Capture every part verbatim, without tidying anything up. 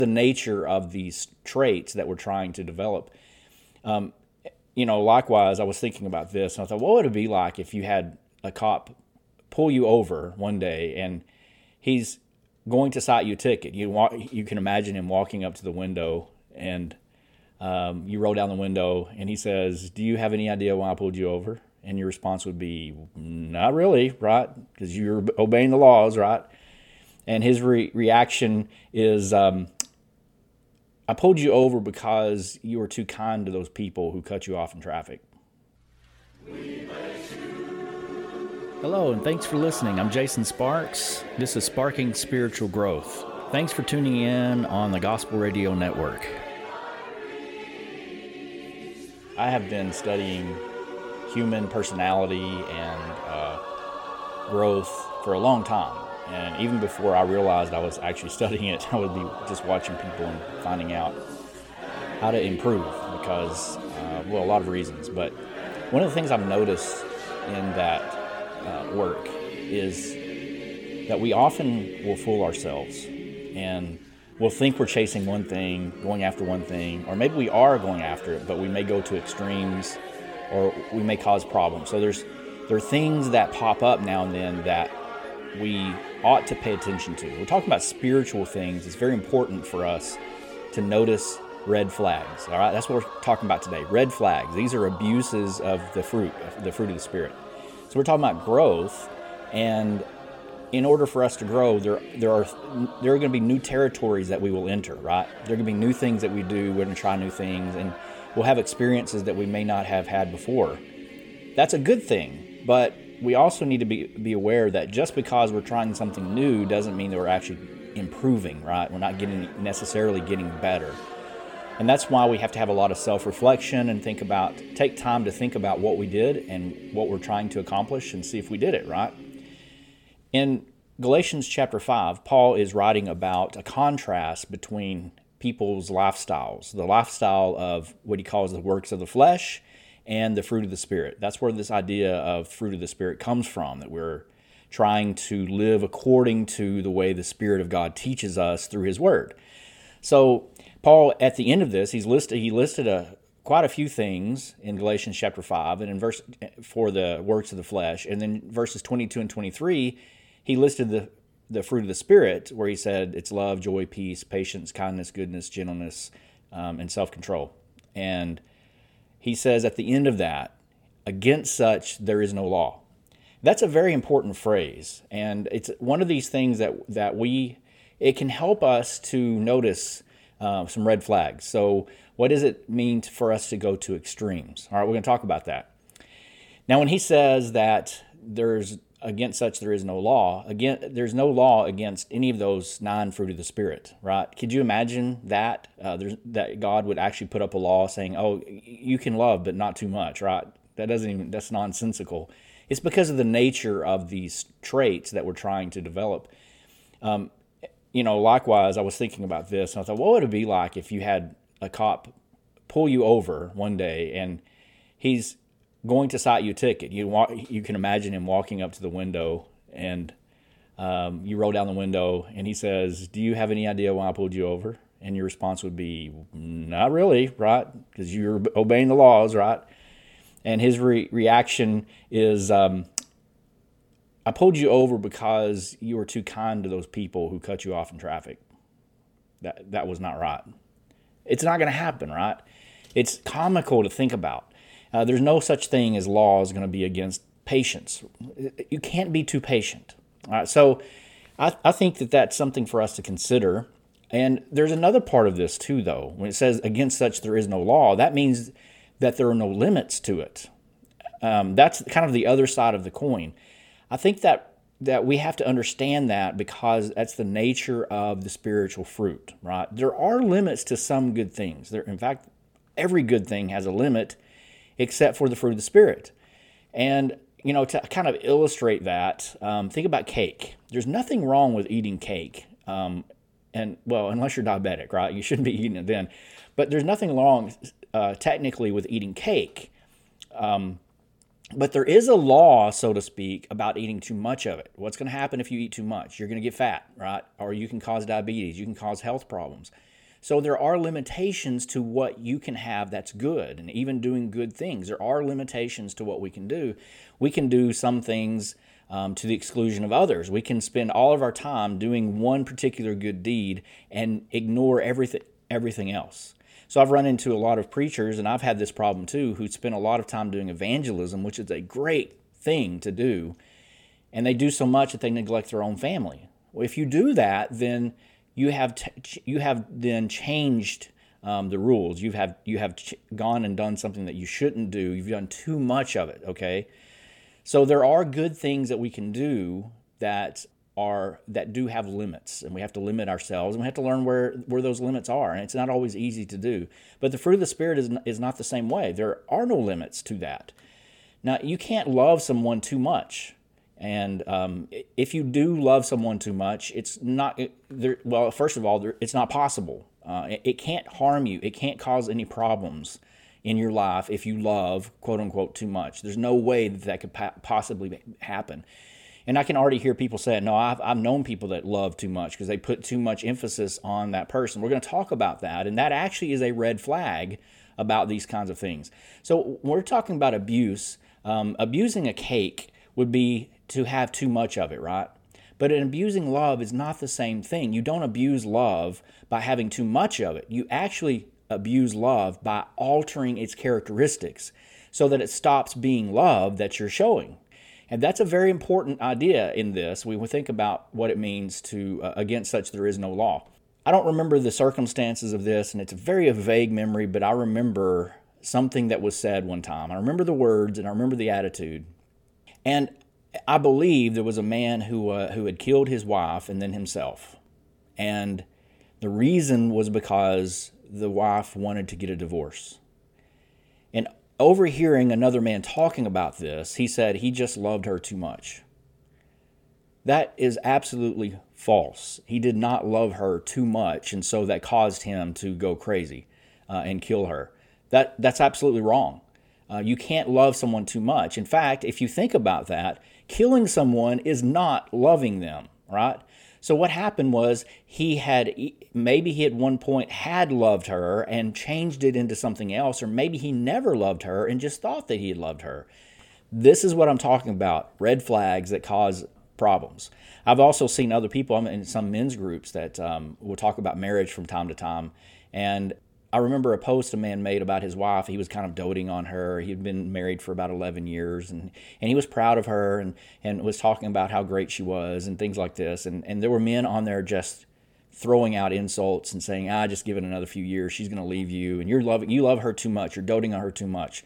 the nature of these traits that we're trying to develop. Um, you know, likewise, I was thinking about this, and I thought, what would it be like if you had a cop pull you over one day, and he's going to cite you a ticket. You walk, you can imagine him walking up to the window, and um, you roll down the window, and he says, "Do you have any idea why I pulled you over?" And your response would be, "Not really, right? Because you're obeying the laws, right?" And his re- reaction is, um, "I pulled you over because you were too kind to those people who cut you off in traffic." Hello, and thanks for listening. I'm Jason Sparks. This is Sparking Spiritual Growth. Thanks for tuning in on the Gospel Radio Network. I have been studying human personality and uh, growth for a long time. And even before I realized I was actually studying it, I would be just watching people and finding out how to improve because, uh, well, a lot of reasons. But one of the things I've noticed in that uh, work is that we often will fool ourselves and we'll think we're chasing one thing, going after one thing, or maybe we are going after it, but we may go to extremes or we may cause problems. So there's there are things that pop up now and then that we ought to pay attention to. We're talking about spiritual things. It's very important for us to notice red flags. All right, that's what we're talking about today. Red flags. These are abuses of the fruit, the fruit of the Spirit. So we're talking about growth, and in order for us to grow, there there are there are going to be new territories that we will enter. Right, there are going to be new things that we do. We're going to try new things, and we'll have experiences that we may not have had before. That's a good thing, but we also need to be, be aware that just because we're trying something new doesn't mean that we're actually improving, right? We're not getting necessarily getting better. And that's why we have to have a lot of self-reflection and think about, take time to think about what we did and what we're trying to accomplish and see if we did it, right? In Galatians chapter five, Paul is writing about a contrast between people's lifestyles, the lifestyle of what he calls the works of the flesh and the fruit of the Spirit. That's where this idea of fruit of the Spirit comes from, that we're trying to live according to the way the Spirit of God teaches us through His Word. So Paul, at the end of this, he's listed he listed a quite a few things in Galatians chapter five, and in verse for the works of the flesh, and then verses twenty-two and twenty-three, he listed the the fruit of the Spirit, where he said it's love, joy, peace, patience, kindness, goodness, gentleness, um, and self-control. And he says at the end of that, against such there is no law. That's a very important phrase, and it's one of these things that that we it can help us to notice uh, some red flags. So what does it mean for us to go to extremes? All right, we're going to talk about that. Now, when he says that there's against such there is no law, again, there's no law against any of those nine fruit of the Spirit, right? Could you imagine that? Uh, there's, that God would actually put up a law saying, oh, you can love, but not too much, right? That doesn't even, that's nonsensical. It's because of the nature of these traits that we're trying to develop. Um, you know, likewise, I was thinking about this, and I thought, what would it be like if you had a cop pull you over one day, and he's going to cite you a ticket. You walk, you can imagine him walking up to the window, and um, you roll down the window, and he says, "Do you have any idea why I pulled you over?" And your response would be, "Not really, right? Because you're obeying the laws, right?" And his re- reaction is, um, "I pulled you over because you were too kind to those people who cut you off in traffic. That that was not right." It's not going to happen, right? It's comical to think about. Uh, there's no such thing as laws going to be against patience. You can't be too patient. All right, so I, I think that that's something for us to consider. And there's another part of this too, though. When it says against such there is no law, that means that there are no limits to it. Um, that's kind of the other side of the coin. I think that that we have to understand that because that's the nature of the spiritual fruit, right? There are limits to some good things. There, in fact, every good thing has a limit, except for the fruit of the Spirit. And, you know, to kind of illustrate that, um, think about cake. There's nothing wrong with eating cake. Um, and, well, unless you're diabetic, right? You shouldn't be eating it then. But there's nothing wrong, uh, technically, with eating cake. Um, but there is a law, so to speak, about eating too much of it. What's going to happen if you eat too much? You're going to get fat, right? Or you can cause diabetes. You can cause health problems. So there are limitations to what you can have that's good, and even doing good things. There are limitations to what we can do. We can do some things um, to the exclusion of others. We can spend all of our time doing one particular good deed and ignore everything everything else. So I've run into a lot of preachers, and I've had this problem too, who spend a lot of time doing evangelism, which is a great thing to do, and they do so much that they neglect their own family. Well, if you do that, then you have t- you have then changed um, the rules. You have you have ch- gone and done something that you shouldn't do. You've done too much of it. Okay, so there are good things that we can do that are that do have limits, and we have to limit ourselves, and we have to learn where where those limits are. And it's not always easy to do. But the fruit of the Spirit is is not the same way. There are no limits to that. Now, you can't love someone too much. And um, if you do love someone too much, it's not, it, well, first of all, it's not possible. Uh, it, it can't harm you. It can't cause any problems in your life if you love, quote unquote, too much. There's no way that that could pa- possibly happen. And I can already hear people saying, no, I've, I've known people that love too much because they put too much emphasis on that person. We're going to talk about that. And that actually is a red flag about these kinds of things. So we're talking about abuse. Um, abusing a cake would be to have too much of it, right? But in abusing love is not the same thing. You don't abuse love by having too much of it. You actually abuse love by altering its characteristics so that it stops being love that you're showing. And that's a very important idea in this. We will think about what it means to, uh, against such there is no law. I don't remember the circumstances of this, and it's a very vague memory, but I remember something that was said one time. I remember the words, and I remember the attitude. And I believe there was a man who uh, who had killed his wife and then himself. And the reason was because the wife wanted to get a divorce. And overhearing another man talking about this, he said he just loved her too much. That is absolutely false. He did not love her too much, and so that caused him to go crazy uh, and kill her. That that's absolutely wrong. Uh, you can't love someone too much. In fact, if you think about that, killing someone is not loving them, right? So what happened was he had, maybe he at one point had loved her and changed it into something else, or maybe he never loved her and just thought that he had loved her. This is what I'm talking about, red flags that cause problems. I've also seen other people, I'm in some men's groups that um, will talk about marriage from time to time, and I remember a post a man made about his wife. He was kind of doting on her. He'd been married for about eleven years, and, and he was proud of her and, and was talking about how great she was and things like this. And, and there were men on there just throwing out insults and saying, ah, just give it another few years. She's going to leave you, and you're loving, you love her too much. You're doting on her too much.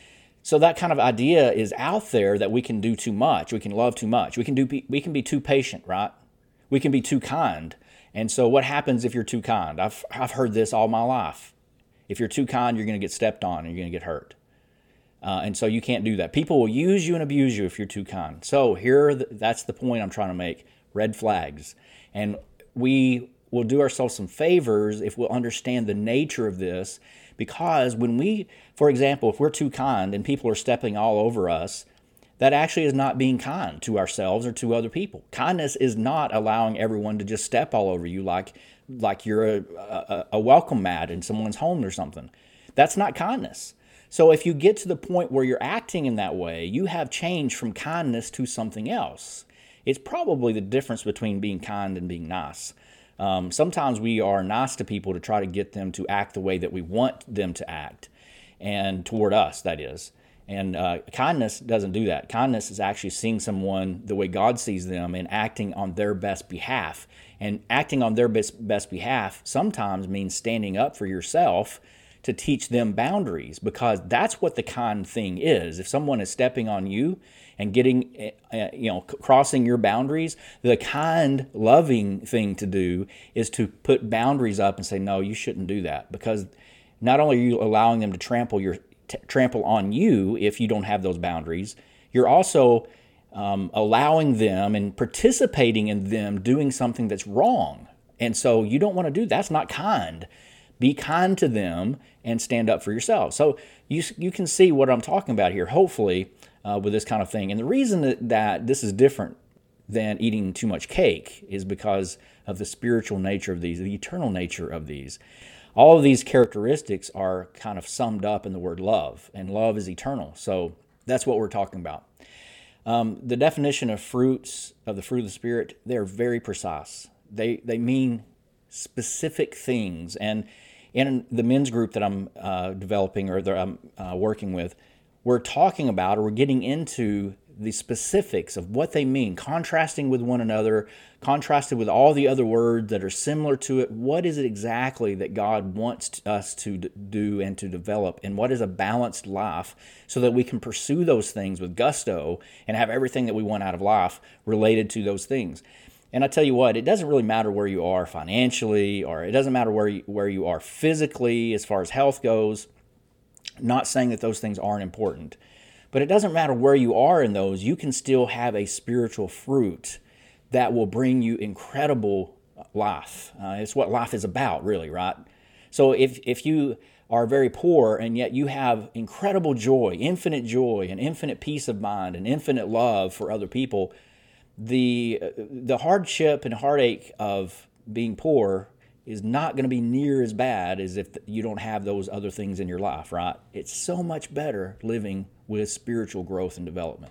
So that kind of idea is out there that we can do too much. We can love too much. We can do. We can be too patient, right? We can be too kind. And so what happens if you're too kind? I've I've heard this all my life. If you're too kind, you're going to get stepped on and you're going to get hurt. Uh, and so you can't do that. People will use you and abuse you if you're too kind. So here, the, that's the point I'm trying to make. Red flags. And we will do ourselves some favors if we'll understand the nature of this. Because when we, for example, if we're too kind and people are stepping all over us, that actually is not being kind to ourselves or to other people. Kindness is not allowing everyone to just step all over you like like you're a, a, a welcome mat in someone's home or something. That's not kindness. So if you get to the point where you're acting in that way, you have changed from kindness to something else. It's probably the difference between being kind and being nice. Um, sometimes we are nice to people to try to get them to act the way that we want them to act, and toward us, that is. And uh, kindness doesn't do that. Kindness is actually seeing someone the way God sees them and acting on their best behalf. And acting on their best, best behalf sometimes means standing up for yourself to teach them boundaries, because that's what the kind thing is. If someone is stepping on you and getting, uh, you know, crossing your boundaries, the kind, loving thing to do is to put boundaries up and say, no, you shouldn't do that, because not only are you allowing them to trample your T- trample on you if you don't have those boundaries, you're also um, allowing them and participating in them doing something that's wrong. And so you don't want to do that. That's not kind. Be kind to them and stand up for yourself. So you you can see what I'm talking about here, hopefully, uh, with this kind of thing. And the reason that, that this is different than eating too much cake is because of the spiritual nature of these, the eternal nature of these. All of these characteristics are kind of summed up in the word love, and love is eternal. So that's what we're talking about. Um, the definition of fruits, of the fruit of the Spirit, they're very precise. They they mean specific things. And in the men's group that I'm uh, developing or that I'm uh, working with, we're talking about, or we're getting into the specifics of what they mean, contrasting with one another, contrasted with all the other words that are similar to it. What is it exactly that God wants us to do and to develop? And what is a balanced life so that we can pursue those things with gusto and have everything that we want out of life related to those things? And I tell you what, it doesn't really matter where you are financially, or it doesn't matter where you, where you are physically as far as health goes. Not saying that those things aren't important. But it doesn't matter where you are in those, you can still have a spiritual fruit that will bring you incredible life. Uh, it's what life is about, really, right? So if, if you are very poor and yet you have incredible joy, infinite joy, and infinite peace of mind, and infinite love for other people, the, the hardship and heartache of being poor is not going to be near as bad as if you don't have those other things in your life, right? It's so much better living with spiritual growth and development.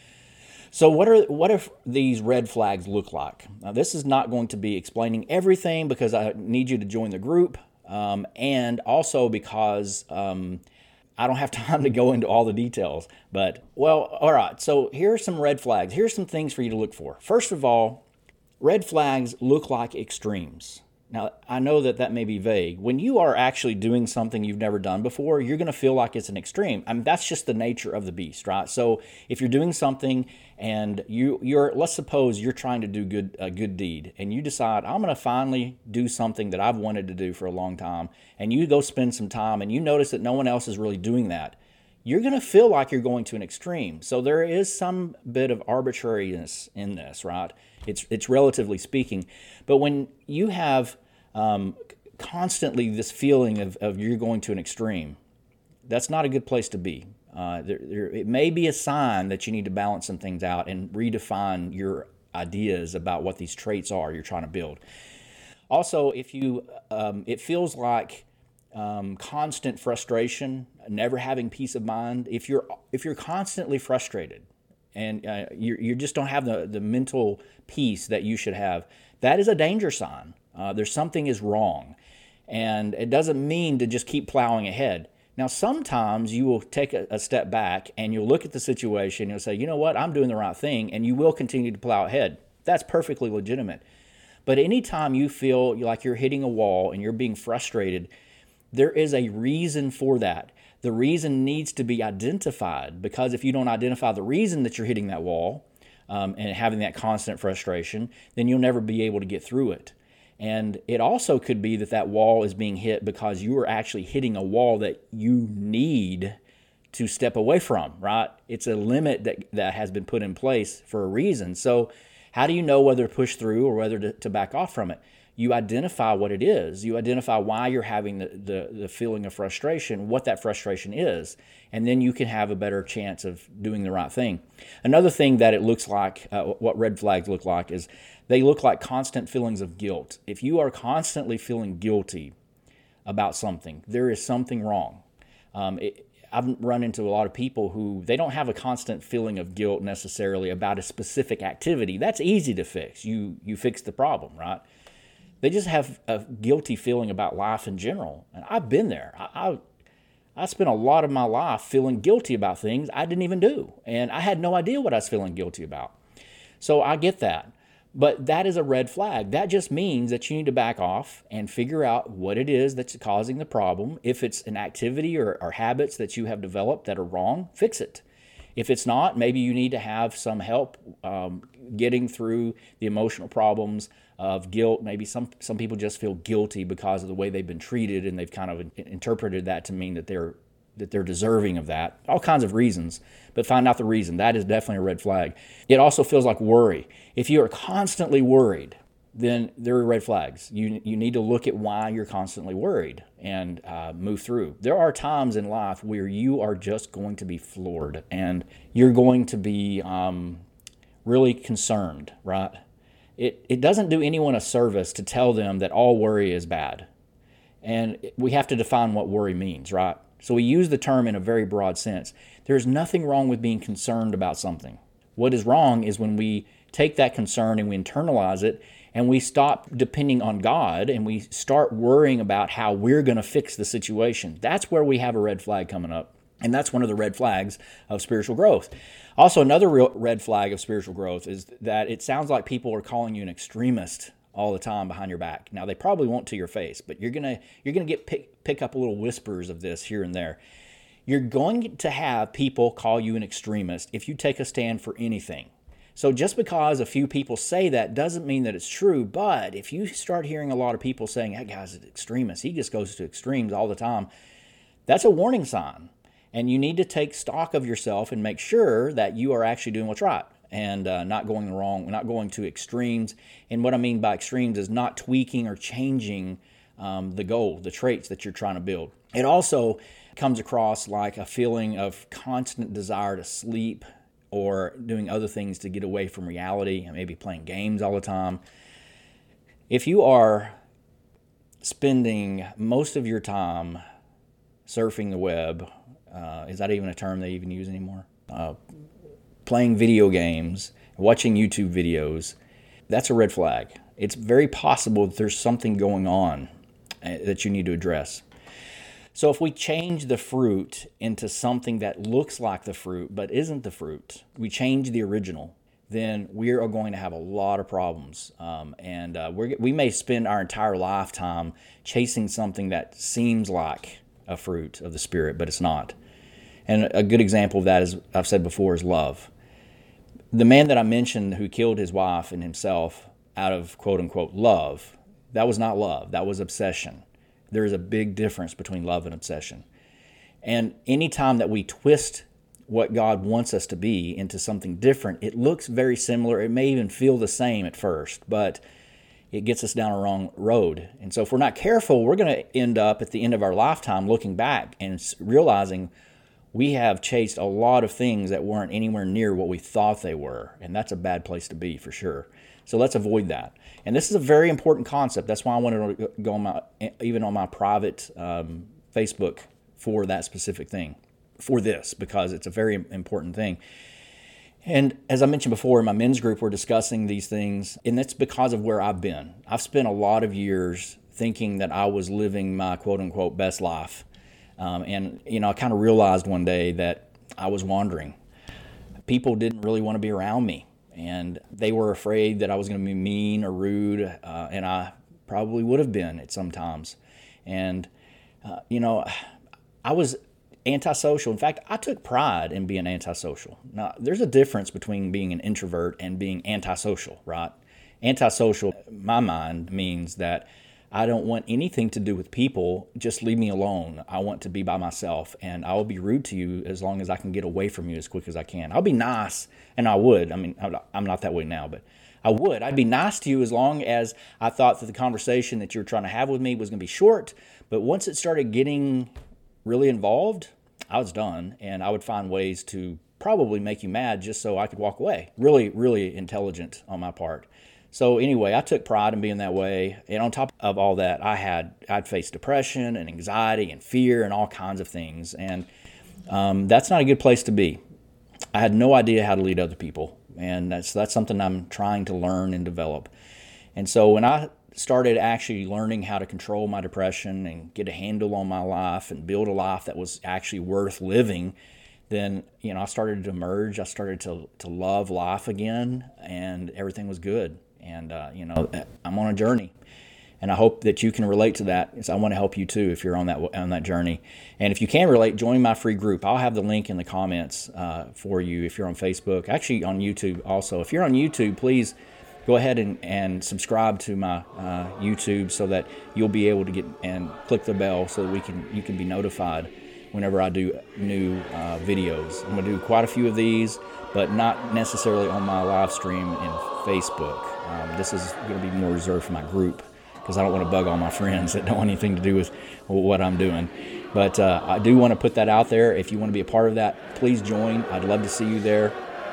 So what are what if these red flags look like? Now, this is not going to be explaining everything because I need you to join the group, um, and also because um, I don't have time to go into all the details. But, well, all right, so here are some red flags. Here's some things for you to look for. First of all, red flags look like extremes. Now, I know that that may be vague. When you are actually doing something you've never done before, you're going to feel like it's an extreme. I mean, that's just the nature of the beast, right? So if you're doing something and you, you're, let's suppose you're trying to do good a good deed, and you decide, I'm going to finally do something that I've wanted to do for a long time, and you go spend some time, and you notice that no one else is really doing that, you're going to feel like you're going to an extreme. So there is some bit of arbitrariness in this, right? It's it's relatively speaking. But when you have um, constantly this feeling of, of you're going to an extreme, that's not a good place to be. Uh, there, there, it may be a sign that you need to balance some things out and redefine your ideas about what these traits are you're trying to build. Also, if you, um, it feels like um, constant frustration, never having peace of mind. If you're if you're constantly frustrated, and uh, you you just don't have the, the mental peace that you should have, that is a danger sign. Uh, there's something is wrong. And it doesn't mean to just keep plowing ahead. Now, sometimes you will take a, a step back and you'll look at the situation and you'll say, you know what, I'm doing the right thing, and you will continue to plow ahead. That's perfectly legitimate. But anytime you feel like you're hitting a wall and you're being frustrated, there is a reason for that. The reason needs to be identified, because if you don't identify the reason that you're hitting that wall um, and having that constant frustration, then you'll never be able to get through it. And it also could be that that wall is being hit because you are actually hitting a wall that you need to step away from, right? It's a limit that, that has been put in place for a reason. So how do you know whether to push through or whether to, to back off from it? You identify what it is. You identify why you're having the, the, the feeling of frustration, what that frustration is, and then you can have a better chance of doing the right thing. Another thing that it looks like, uh, what red flags look like, is they look like constant feelings of guilt. If you are constantly feeling guilty about something, there is something wrong. Um, it, I've run into a lot of people who, they don't have a constant feeling of guilt necessarily about a specific activity. That's easy to fix. You, you fix the problem, right? They just have a guilty feeling about life in general. And I've been there. I, I, I spent a lot of my life feeling guilty about things I didn't even do. And I had no idea what I was feeling guilty about. So I get that. But that is a red flag. That just means that you need to back off and figure out what it is that's causing the problem. If it's an activity or, or habits that you have developed that are wrong, fix it. If it's not, maybe you need to have some help um, getting through the emotional problems of guilt. Maybe some, some people just feel guilty because of the way they've been treated, and they've kind of in, interpreted that to mean that they're that they're deserving of that. All kinds of reasons, but find out the reason. That is definitely a red flag. It also feels like worry. If you are constantly worried, then there are red flags. You you need to look at why you're constantly worried and uh, move through. There are times in life where you are just going to be floored, and you're going to be um, really concerned, right? It, it doesn't do anyone a service to tell them that all worry is bad. And we have to define what worry means, right? So we use the term in a very broad sense. There's nothing wrong with being concerned about something. What is wrong is when we take that concern and we internalize it and we stop depending on God and we start worrying about how we're going to fix the situation. That's where we have a red flag coming up. And that's one of the red flags of spiritual growth. Also, another real red flag of spiritual growth is that it sounds like people are calling you an extremist all the time behind your back. Now, they probably won't to your face, but you're gonna you're gonna get pick, pick up little whispers of this here and there. You're going to have people call you an extremist if you take a stand for anything. So just because a few people say that doesn't mean that it's true, but if you start hearing a lot of people saying, that guy's an extremist, he just goes to extremes all the time, that's a warning sign. And you need to take stock of yourself and make sure that you are actually doing what's right and uh, not going the wrong, not going to extremes. And what I mean by extremes is not tweaking or changing um, the goal, the traits that you're trying to build. It also comes across like a feeling of constant desire to sleep or doing other things to get away from reality, and maybe playing games all the time. If you are spending most of your time surfing the web, Uh, is that even a term they even use anymore? Uh, playing video games, watching YouTube videos, that's a red flag. It's very possible that there's something going on uh, that you need to address. So if we change the fruit into something that looks like the fruit but isn't the fruit, we change the original, then we are going to have a lot of problems. Um, and uh, we're, we may spend our entire lifetime chasing something that seems like a fruit of the Spirit, but it's not. And a good example of that, is I've said before, is love. The man that I mentioned who killed his wife and himself out of quote-unquote love, that was not love. That was obsession. There is a big difference between love and obsession. And anytime that we twist what God wants us to be into something different, it looks very similar. It may even feel the same at first, but it gets us down a wrong road. And so if we're not careful, we're going to end up at the end of our lifetime looking back and realizing we have chased a lot of things that weren't anywhere near what we thought they were. And that's a bad place to be for sure. So let's avoid that. And this is a very important concept. That's why I wanted to go on my, even on my private um, Facebook for that specific thing, for this, because it's a very important thing. And as I mentioned before, in my men's group, we're discussing these things, and that's because of where I've been. I've spent a lot of years thinking that I was living my quote-unquote best life. Um, and, you know, I kind of realized one day that I was wandering. People didn't really want to be around me, and they were afraid that I was going to be mean or rude, uh, and I probably would have been at some times. And, uh, you know, I was antisocial. In fact, I took pride in being antisocial. Now, there's a difference between being an introvert and being antisocial, right? Antisocial, in my mind, means that I don't want anything to do with people. Just leave me alone. I want to be by myself, and I will be rude to you as long as I can get away from you as quick as I can. I'll be nice, and I would. I mean, I'm not that way now, but I would. I'd be nice to you as long as I thought that the conversation that you were trying to have with me was going to be short. But once it started getting really involved, I was done, and I would find ways to probably make you mad just so I could walk away. Really, really intelligent on my part. So anyway, I took pride in being that way, and on top of all that, I had I'd faced depression and anxiety and fear and all kinds of things, and um, that's not a good place to be. I had no idea how to lead other people, and that's that's something I'm trying to learn and develop. And so when I started actually learning how to control my depression and get a handle on my life and build a life that was actually worth living, then, you know, I started to emerge. I started to to love life again, and everything was good. And, uh, you know, I'm on a journey, and I hope that you can relate to that. So I want to help you too if you're on that on that journey. And if you can relate, join my free group. I'll have the link in the comments uh, for you if you're on Facebook, actually on YouTube also. If you're on YouTube, please go ahead and, and subscribe to my uh, YouTube so that you'll be able to get and click the bell so that we can you can be notified whenever I do new uh, videos. I'm going to do quite a few of these, but not necessarily on my live stream in Facebook. Um, this is going to be more reserved for my group because I don't want to bug all my friends that don't want anything to do with what I'm doing. But uh, I do want to put that out there. If you want to be a part of that, please join. I'd love to see you there.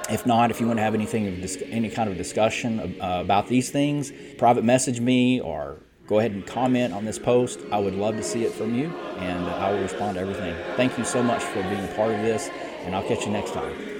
If not, if you want to have anything, of dis- any kind of discussion uh, about these things, private message me or go ahead and comment on this post. I would love to see it from you, and I will respond to everything. Thank you so much for being a part of this, and I'll catch you next time.